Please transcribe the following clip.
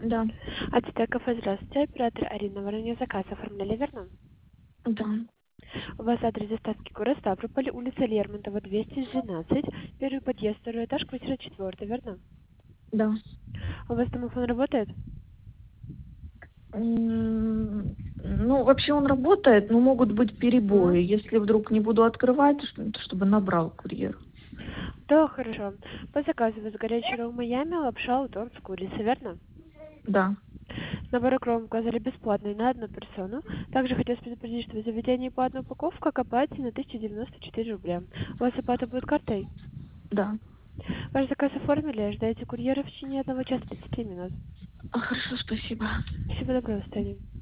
Да, АТТ кафе, здравствуйте. Оператор Арина. Воронеж заказ оформляли, верно? да, У вас адрес доставки город Ставрополь, улица Лермонтова, 212, первый подъезд, второй этаж, квартира 4, верно? да. У вас домофон работает? Ну, вообще он работает, но могут быть Ага. перебои. Если вдруг не буду открывать, чтобы набрал курьер. Да, хорошо. По заказу у вас горячий ролл Майами, лапша, утон с курицей, верно? Да. Набор икру указали бесплатный на одну персону. Также хотелось предупредить, что в заведении по одной упаковке окупается на 1094 рубля. У вас оплата будет картой? Да. Ваш заказ оформили, ожидаете курьера в течение 1 часа 30 минут. Хорошо, спасибо. Всего доброго, до свидания.